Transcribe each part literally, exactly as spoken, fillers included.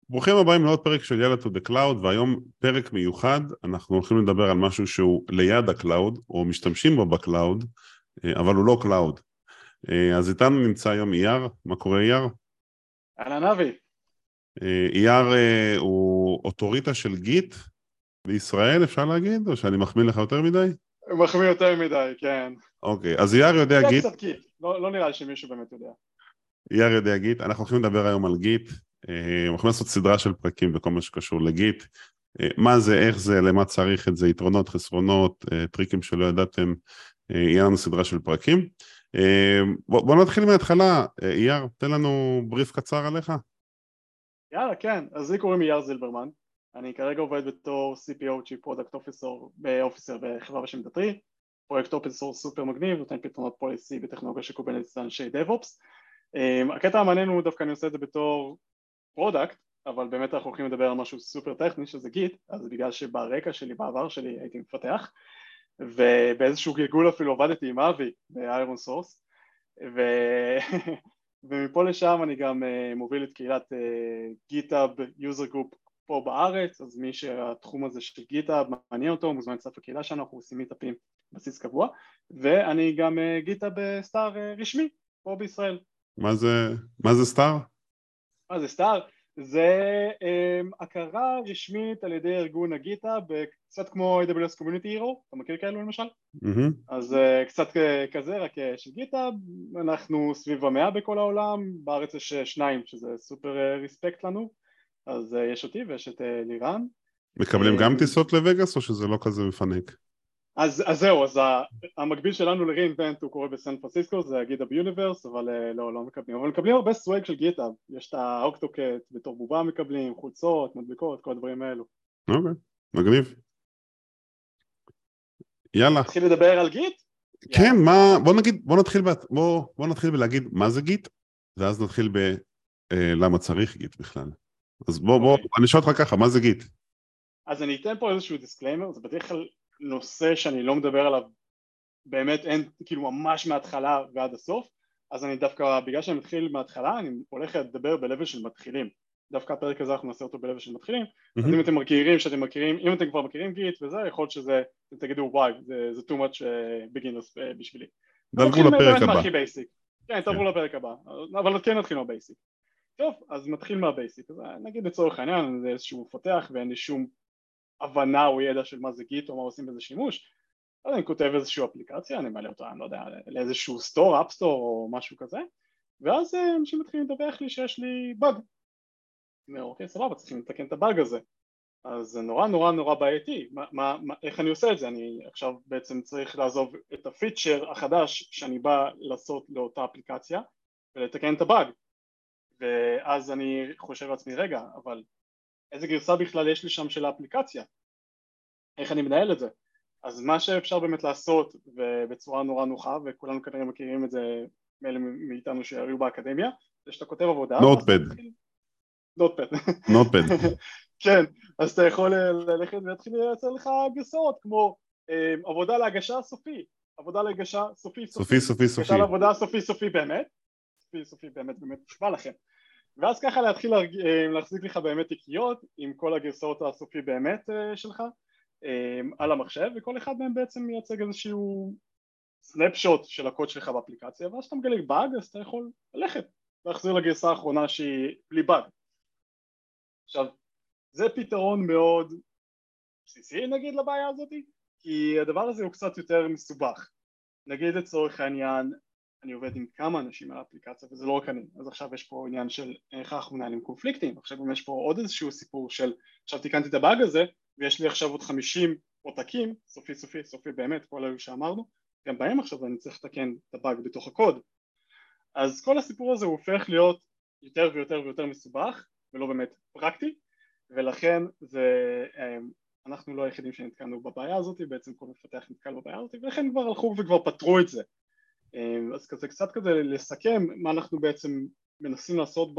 ברוכים הבאים לעוד פרק של יאללה to the cloud, והיום פרק מיוחד, אנחנו הולכים לדבר על משהו שהוא ליד הקלאוד, או משתמשים בו בקלאוד, אבל הוא לא קלאוד. אז איתנו נמצא היום אייר. מה קורה אייר? אהלן אבי. אייר הוא אוטוריטה של גיט בישראל, אפשר להגיד? או שאני מחמיא לך יותר מדי? מחמיא יותר מדי, כן. אוקיי, אז אייר יודע גיט. קצת גיט, לא, לא נראה לי שמישהו באמת יודע. אייר יודע גיט, אנחנו הולכים לדבר היום על גיט, אנחנו הולכים לעשות סדרה של פרקים בכל מה שקשור לגיט, מה זה, איך זה, למה צריך את זה, יתרונות, חסרונות, טריקים שלא ידעתם, יהיה לנו סדרה של פרקים. בוא, בוא נתחיל מההתחלה. אייר, תן לנו בריף קצר עליך. יאללה, כן, אז לי קוראים אייר זילברמן, אני כרגע עובד בתור סי פי או, Chief Product Officer באופיסר בחברה בשם דאטרי, פרויקט אופן סורס סופר מגניב, נותן פתרונות פוליסי בטכנולוגיה שקובלת לאנשי DevOps. הקטע המעניין הוא דווקא אני עושה את זה בתור פרודקט, אבל באמת אנחנו הולכים לדבר על משהו סופר טכני שזה גיט, אז בגלל שברקע שלי, בעבר שלי הייתי מפתח, ובאיזשהו גלגול אפילו עבדתי עם אבי באיירון סורס, ו... ומפה לשם אני גם מוביל את קהילת גיטאב יוזר גרופ פה בארץ, אז מי שהתחום הזה של גיטאב מעניין אותו, מוזמן לצטרף לקהילה שלנו, אנחנו עושים מיטאפים בסיס קבוע, ואני גם גיטאב סטאר רשמי פה בישראל. מה זה, מה זה סטאר? מה זה סטאר? זה um, הכרה רשמית על ידי ארגון הגיטאב, קצת כמו איי דאבליו אס Community Hero, אתה מכיר כאלו למשל? Mm-hmm. אז uh, קצת uh, כזה, רק uh, של גיטאב, אנחנו סביב המאה בכל העולם, בארץ יש שניים שזה סופר ריספקט לנו, אז uh, יש אותי ויש את uh, לירן. מקבלים גם טיסות לווגאס או שזה לא כזה מפנק? אז, אז זהו, אז המקביל שלנו ל-Reinvent הוא קורה בסן פרנסיסקו, זה גיטאב יוניברס, אבל לא, לא מקבלים, אבל מקבלים הרבה סווייג של גיטאב, יש את האוקטוקט בתור בובה מקבלים, חולצות, מדבקות, כל הדברים האלו. אוקיי, מגניב. יאללה. נתחיל לדבר על גיט? כן, מה, בוא נגיד, בוא נתחיל, בוא, בוא נתחיל בלהגיד מה זה גיט, ואז נתחיל ב, אה, למה צריך גיט בכלל. אז בוא, בוא, אני אשאל אותך ככה, מה זה גיט? אז אני אתן פה איזשהו דיסקליימר, זה בדרך כלל נושא שאני לא מדבר עליו באמת אין כאילו ממש מההתחלה ועד הסוף, אז אני דווקא בגלל שאני מתחיל מההתחלה אני הולך לדבר בלבל של מתחילים, דווקא הפרק הזה אנחנו נעשה אותו בלבל של מתחילים, mm-hmm. אז אם אתם מכירים שאתם מכירים, אם אתם כבר מכירים גיט וזה, יכול להיות שזה, אתם תגידו וואי זה, זה too much uh, beginners uh, בשבילי. דלגו לפרק הבא. מהכי בייסיק, כן תעברו לפרק הבא, אבל כן נתחיל מהבייסיק. טוב, אז נתחיל מהבייסיק, אז נגיד לצורך העניין זה איזשהו מפתח ואין לי שום הבנה או ידע של מה זה גיט או מה עושים בזה שימוש, אז אני כותב איזושהי אפליקציה, אני מעלה אותה, אני לא יודע, לאיזשהו סטור, אפסטור או משהו כזה, ואז אנשים מתחילים לדווח לי שיש לי באג. אני אומר, אוקיי, סבבה, צריכים לתקן את הבאג הזה. אז זה נורא נורא נורא בעייתי, מה, מה, מה, איך אני עושה את זה? אני עכשיו בעצם צריך לעזוב את הפיצ'ר החדש שאני בא לעשות לאותה אפליקציה, ולתקן את הבאג. ואז אני חושב לעצמי, רגע, אבל איזה גרסה בכלל יש לי שם של האפליקציה? איך אני מנהל את זה? אז מה שאפשר באמת לעשות ובצורה נורא נוחה, וכולנו כנראה מכירים את זה מאלה מאיתנו שהיו באקדמיה, זה שאתה כותב עבודה. נוטפד. נוטפד. נוטפד. כן, אז אתה יכול ללכת ולהתחיל לייצר לך גרסאות, כמו עבודה להגשה סופי, עבודה להגשה סופי סופי סופי סופי. הגשה לעבודה סופי סופי באמת, סופי סופי באמת באמת נשמע לכם. ואז ככה להתחיל להחזיק לך באמת תיקיות עם כל הגרסאות הסופי באמת שלך, על המחשב, וכל אחד מהם בעצם מייצג איזשהו סנפשוט של הקוד שלך באפליקציה, ואז שאתה מגלה באג אז אתה יכול ללכת להחזיר לגרסה האחרונה שהיא בלי באג. עכשיו זה פתרון מאוד בסיסי נגיד לבעיה הזאת, כי הדבר הזה הוא קצת יותר מסובך. נגיד לצורך העניין אני עובד עם כמה אנשים על האפליקציה וזה לא רק אני, אז עכשיו יש פה עניין של איך אנחנו מנהלים קונפליקטים, עכשיו יש פה עוד איזשהו סיפור של עכשיו תיקנתי את הבאג הזה ויש לי עכשיו עוד חמישים עותקים, סופי סופי סופי באמת, כל אלו שאמרנו, גם בהם עכשיו אני צריך לתקן את הבאג בתוך הקוד. אז כל הסיפור הזה הוא הופך להיות יותר ויותר ויותר מסובך ולא באמת פרקטי, ולכן זה, אנחנו לא היחידים שנתקענו בבעיה הזאת, בעצם כל מפתח נתקע בבעיה הזאת, ולכן כבר הלכו וכבר פתרו את זה. אז כזה קצת כזה לסכם מה אנחנו בעצם מנסים לעשות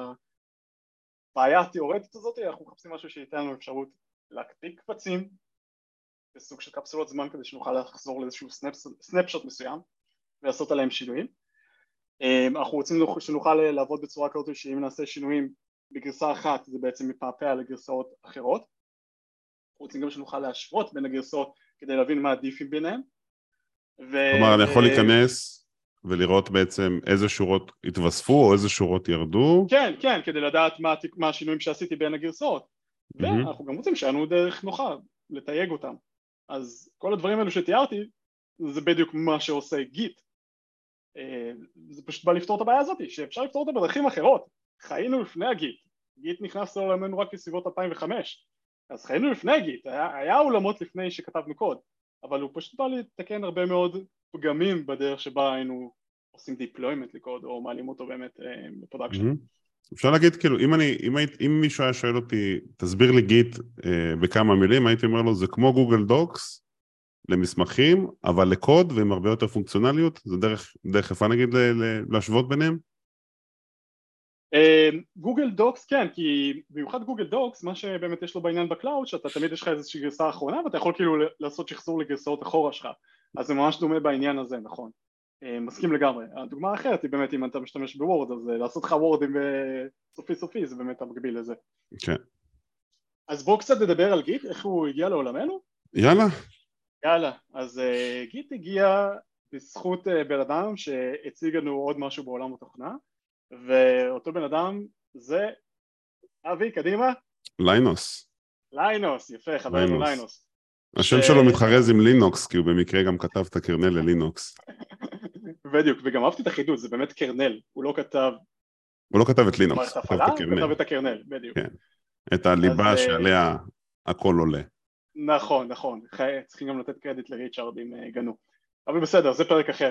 בבעיה התיאורטית הזאת, אנחנו מחפשים משהו שייתן לנו אפשרות להקפיא קבצים בסוג של קפסולות זמן כדי שנוכל לחזור לאיזשהו סנפשוט מסוים ולעשות עליהם שינויים. אנחנו רוצים שנוכל לעבוד בצורה כזאת שאם נעשה שינויים בגרסה אחת זה בעצם מפעפע לגרסאות אחרות, אנחנו רוצים גם שנוכל להשוות בין הגרסאות כדי להבין מה הדיפים ביניהם. ו... כלומר, אני יכול להיכנס ולראות בעצם איזה שורות התווספו או איזה שורות ירדו. כן, כן, כדי לדעת מה, מה השינויים שעשיתי בין הגרסאות. ואנחנו גם רוצים שהנו דרך נוחה לתייג אותם. אז כל הדברים האלו שתיארתי, זה בדיוק מה שעושה גיט. זה פשוט בא לפתור את הבעיה הזאת, שאפשר לפתור אותה בדרכים אחרות. חיינו לפני הגיט. גיט נכנס לעולמנו רק בסביבות אלפיים וחמש. אז חיינו לפני הגיט, היה, היה עולמות לפני שכתבנו קוד, אבל הוא פשוט בא לתקן הרבה מאוד פגמים בדרך שבה היינו עושים deployment לקוד, או מעלים אותו באמת בפרודקשן. אפשר להגיד, כאילו, אם, אני, אם, היית, אם מישהו היה שואל אותי, תסביר לי גיט אה, בכמה מילים, הייתי אומר לו, זה כמו גוגל דוקס למסמכים, אבל לקוד ועם הרבה יותר פונקציונליות, זה דרך, דרך איפה נגיד ל, ל, להשוות ביניהם? גוגל דוקס כן, כי במיוחד גוגל דוקס, מה שבאמת יש לו בעניין בקלאוד, שאתה תמיד יש לך איזושהי גרסה אחרונה, ואתה יכול כאילו לעשות שחזור לגרסאות אחורה שלך, אז זה ממש דומה בעניין הזה, נכון. מסכים לגמרי. הדוגמה האחרת היא באמת אם אתה משתמש בוורד, אז לעשות לך וורדים בסופי סופי, זה באמת המקביל לזה. כן. אז בואו קצת נדבר על גיט, איך הוא הגיע לעולמנו? יאללה. יאללה, אז גיט הגיע בזכות בן אדם שהציג לנו עוד משהו בעולם התוכנה, ואותו בן אדם זה, אבי, קדימה? ליינוס. ליינוס, יפה, חברנו ליינוס. השם שלו מתחרז עם לינוקס, כי הוא במקרה גם כתב את הקרנל ללינוקס. בדיוק, וגם אהבתי את החידוד, זה באמת קרנל, הוא לא כתב... הוא לא כתב את לינוקס, הוא כתב את הקרנל, בדיוק. את הליבה שעליה הכל עולה. נכון, נכון, צריכים גם לתת קרדיט לריצ'ארד אם גנו. אבל בסדר, זה פרק אחר.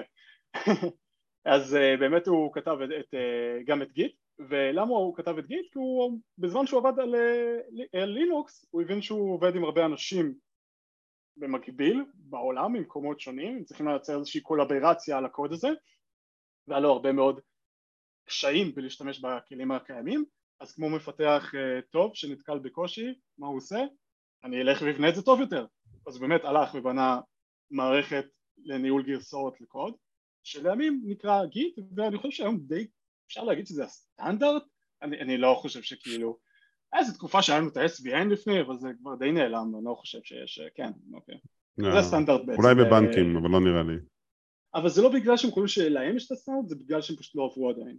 אז באמת הוא כתב את, גם את גיט, ולמה הוא כתב את גיט? כי הוא, בזמן שהוא עבד על, על לינוקס, הוא הבין שהוא עובד עם הרבה אנשים במקביל בעולם, ממקומות שונים, הם צריכים לייצר איזושהי קולברציה על הקוד הזה, והיה לו הרבה מאוד קשיים בלהשתמש בכלים הקיימים, אז כמו מפתח טוב שנתקל בקושי, מה הוא עושה? אני אלך ובנה את זה טוב יותר. אז באמת הלך ובנה מערכת לניהול גרסאות לקוד, שלימים נקרא גיט, ואני חושב שהיום די אפשר להגיד שזה הסטנדרט, אני, אני לא חושב שכאילו, איזו תקופה שהיה לנו את ה-אס וי אן לפני, אבל זה כבר די נעלם, אני לא חושב שיש, כן, אוקיי. זה הסטנדרט בעצם. אולי בבנקים, אבל לא נראה לי. אבל זה לא בגלל שהם חושבים שלהם יש את הסטנדרט, זה בגלל שהם פשוט לא עברו עדיין.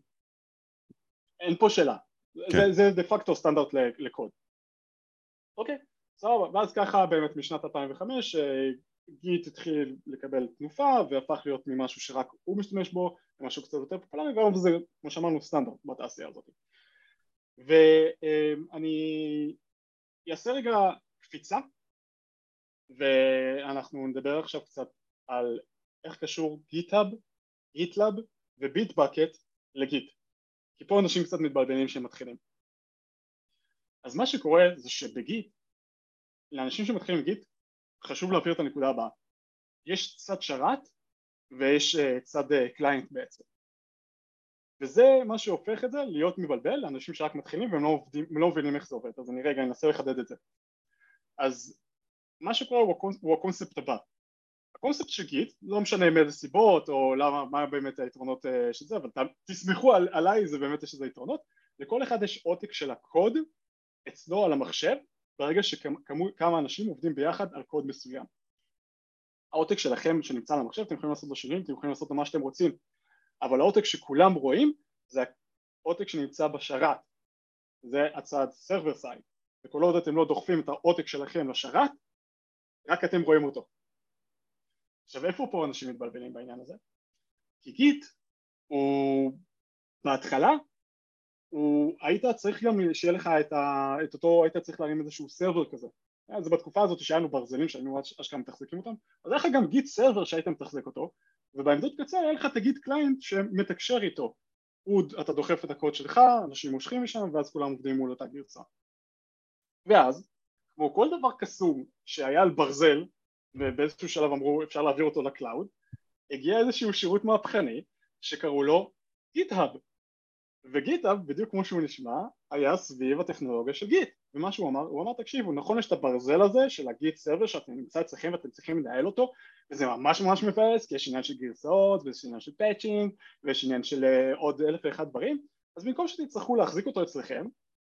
אין פה שאלה. זה, זה דה פקטו סטנדרט לקוד. אוקיי, סבבה, ואז ככה באמת משנת אלפיים וחמש, גיט התחיל לקבל תנופה והפך להיות ממשהו שרק הוא משתמש בו למשהו קצת יותר פופולרי, והיום זה כמו שאמרנו סטנדרט בתעשייה הזאת. ואני אעשה רגע קפיצה ואנחנו נדבר עכשיו קצת על איך קשור גיטהאב, גיטלאב וביטבקט לגיט, כי פה אנשים קצת מתבלבלים שהם מתחילים. אז מה שקורה זה שבגיט, לאנשים שמתחילים גיט חשוב להבהיר את הנקודה הבאה, יש צד שרת ויש צד קליינט בעצם, וזה מה שהופך את זה להיות מבלבל לאנשים שרק מתחילים והם לא, עובדים, לא מבינים איך זה עובד, אז אני רגע אנסה לחדד את זה. אז מה שקורה הוא, הקונס, הוא הקונספט הבא, הקונספט של גיט, לא משנה מאיזה סיבות או למה, מה באמת היתרונות של זה, אבל תסמכו על, עליי, זה באמת יש איזה יתרונות, לכל אחד יש עותק של הקוד אצלו על המחשב, ברגע שכמה אנשים עובדים ביחד על קוד מסוים. העותק שלכם שנמצא על המחשב, אתם יכולים לעשות לו שינויים, אתם יכולים לעשות לו מה שאתם רוצים, אבל העותק שכולם רואים זה העותק שנמצא בשרת, זה הצד server side, וכל עוד אתם לא דוחפים את העותק שלכם לשרת, רק אתם רואים אותו. עכשיו איפה פה אנשים מתבלבלים בעניין הזה? כי גיט הוא בהתחלה, הוא, היית צריך גם שיהיה לך את, ה, את אותו, היית צריך להרים איזשהו סרבר כזה. זה בתקופה הזאת שהיינו ברזלים שהיינו אשכרה מתחזקים אותם, אז היה לך גם גיט סרבר שהיית מתחזק אותו, ובעמדות קצה היה לך את הגיט קליינט שמתקשר איתו. הוא, אתה דוחף את הקוד שלך, אנשים מושכים משם, ואז כולם עובדים מול אותה גרסה. ואז, כמו כל דבר קסום שהיה על ברזל, ובאיזשהו שלב אמרו אפשר להעביר אותו לקלאוד, הגיע איזשהו שירות מהפכני שקראו לו גיטהאב. וגיטהאב, בדיוק כמו שהוא נשמע, היה סביב הטכנולוגיה של גיט. ומה שהוא אמר, הוא אמר תקשיבו, נכון יש את הברזל הזה של הגיט סרבר שאתם נמצא אצלכם ואתם צריכים לנהל אותו, וזה ממש ממש מבאס, כי יש עניין של גרסאות, ויש עניין של פאצ'ינג, ויש עניין של עוד אלף ואחד דברים, אז במקום שתצטרכו להחזיק אותו אצלכם,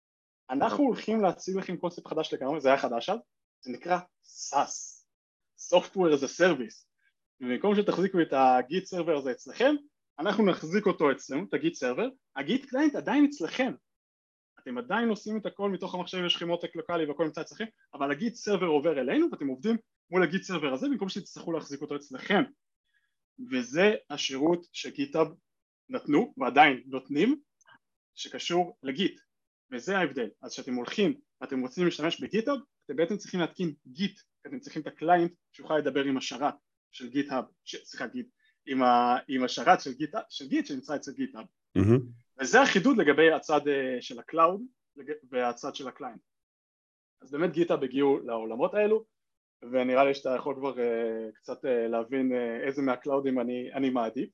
אנחנו הולכים להציג לכם קונספט חדש לגמרי, זה היה חדש אז, זה נקרא סאס, Software as a Service, ובמקום שתחזיקו את הגיט סרבר הזה אצלכם, אנחנו נחזיק אותו אצלנו, את הגיט סרבר, הגיט קליינט עדיין אצלכם, אתם עדיין עושים את הכל מתוך המחשב, יש לכם עותק לוקלי והכל נמצא אצלכם, אבל הגיט סרבר עובר אלינו ואתם עובדים מול הגיט סרבר הזה במקום שתצטרכו להחזיק אותו אצלכם, וזה השירות שגיטהאב נתנו ועדיין נותנים שקשור לגיט, וזה ההבדל. אז כשאתם הולכים ואתם רוצים להשתמש בגיטהאב, אתם בעצם צריכים להתקין גיט, אתם צריכים את הקליינט שיוכל לדבר עם השרת של גיטהאב, סליחה גיט, עם, ה, עם השרת של גיט, של גיט שנמצא אצל גיטהאב. Mm-hmm. וזה החידוד לגבי הצד של הקלאוד והצד של הקליינט. אז באמת גיטהאב הגיעו לעולמות האלו, ונראה לי שאתה יכול כבר uh, קצת uh, להבין uh, איזה מהקלאודים אני, אני מעדיף.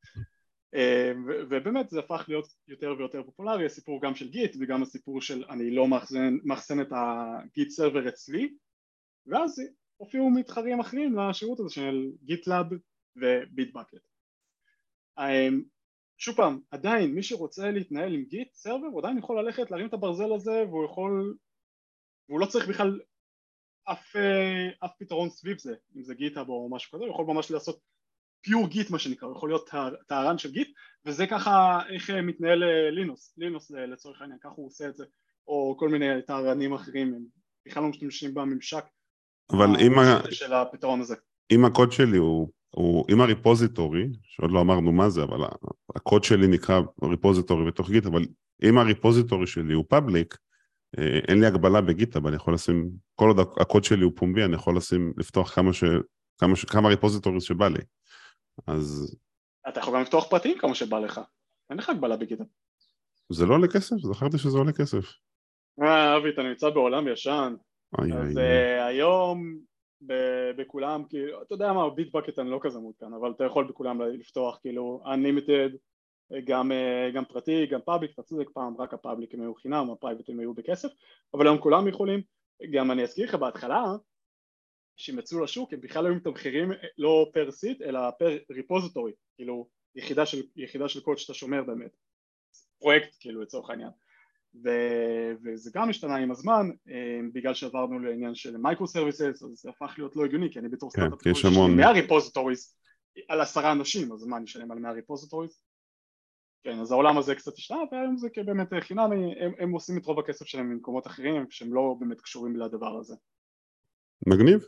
Uh, ו- ובאמת זה הפך להיות יותר ויותר פופולרי, הסיפור גם של גיט וגם הסיפור של אני לא מאחסן, מאחסן את הגיט סרבר אצלי, ואז הופיעו מתחרים אחרים לשירות הזה של גיטלאב וביטבקט. Um, שוב פעם, עדיין מי שרוצה להתנהל עם גיט סרבר הוא עדיין יכול ללכת להרים את הברזל הזה והוא יכול, והוא לא צריך בכלל אף, אף פתרון סביב זה, אם זה גיטהאב או משהו כזה, הוא יכול ממש לעשות פיור גיט מה שנקרא, הוא יכול להיות טהרן של גיט, וזה ככה איך מתנהל לינוס, לינוס לצורך העניין, ככה הוא עושה את זה, או כל מיני טהרנים אחרים, הם בכלל לא משתמשים בממשק אבל אם של הפתרון הזה. אם הקוד שלי הוא, הוא אם הריפוזיטורי, שעוד לא אמרנו מה זה, אבל הקוד שלי נקרא ריפוזיטורי בתוך גיט, אבל אם הריפוזיטורי שלי הוא פאבליק, אין לי הגבלה בגיטהאב, אני יכול לשים, כל עוד הקוד שלי הוא פומבי, אני יכול לשים, לפתוח כמה ש... כמה, ש... כמה ריפוזיטוריז שבא לי. אז... אתה יכול גם לפתוח פרטים כמה שבא לך. אין לך הגבלה בגיטהאב. זה לא עולה כסף? זכרתי שזה עולה כסף. אה, אבי, אתה נמצא בעולם ישן. אוי, אז אוי, uh, היום ב- בכולם, כאילו, אתה יודע מה, ביטבקט אני לא כזה מעודכן, אבל אתה יכול בכולם לפתוח, כאילו, unlimited, גם, גם פרטי, גם פאבליק, אתה צודק פעם, רק הפאבליק הם היו חינם, הפרייבט הם היו בכסף, אבל היום כולם יכולים, גם אני אזכיר לך בהתחלה, שהם יצאו לשוק, הם בכלל היו מתמחרים לא פר סיט, אלא פר ריפוזיטורי, כאילו, יחידה של, יחידה של קוד שאתה שומר באמת, פרויקט, כאילו, לצורך העניין. ו- וזה גם השתנה עם הזמן, בגלל שעברנו לעניין של מייקרו סרוויסס, אז זה הפך להיות לא הגיוני, כי אני בתור כן, סטארט-אפ יש המון... מאה ריפוזיטוריז על עשרה אנשים, אז מה אני אשלם על מאה ריפוזיטוריז? כן, אז העולם הזה קצת השתנה, והיום זה באמת חינמי, הם, הם עושים את רוב הכסף שלהם ממקומות אחרים, שהם לא באמת קשורים לדבר הזה. מגניב.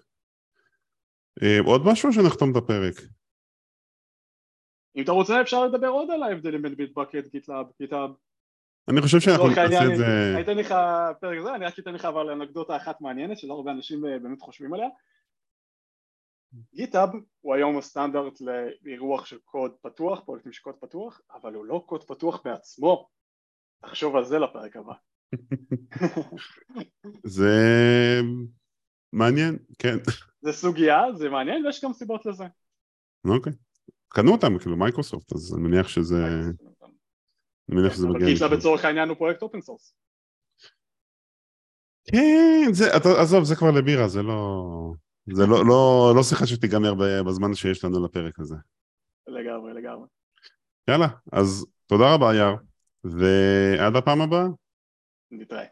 עוד משהו שנחתום את הפרק? אם אתה רוצה אפשר לדבר עוד על ההבדלים בין ביטבקט, גיטלאב, גיטהאב. אני חושב שאנחנו נעשה את זה... אני אתן לך פרק זה, אני רק אתן לך אבל אנקדוטה אחת מעניינת שלא הרבה אנשים באמת חושבים עליה. גיטהאב הוא היום הסטנדרט לאירוח של קוד פתוח, פרויקטים של קוד פתוח, אבל הוא לא קוד פתוח בעצמו. תחשוב על זה לפרק הבא. זה מעניין, כן. זה סוגיה, זה מעניין, ויש גם סיבות לזה. אוקיי. קנו אותם, כאילו מייקרוסופט, אז אני מניח שזה... אני מניח שזה מגיע... אבל גיטלאב בצורך העניין הוא פרויקט אופן סורס. כן, זה, עזוב, זה כבר לבירה, זה לא... זה לא, לא, לא שיחה שתיגמר בזמן שיש לנו לפרק הזה. לגמרי, לגמרי. יאללה, אז תודה רבה יאר, ועד הפעם הבאה. נתראה.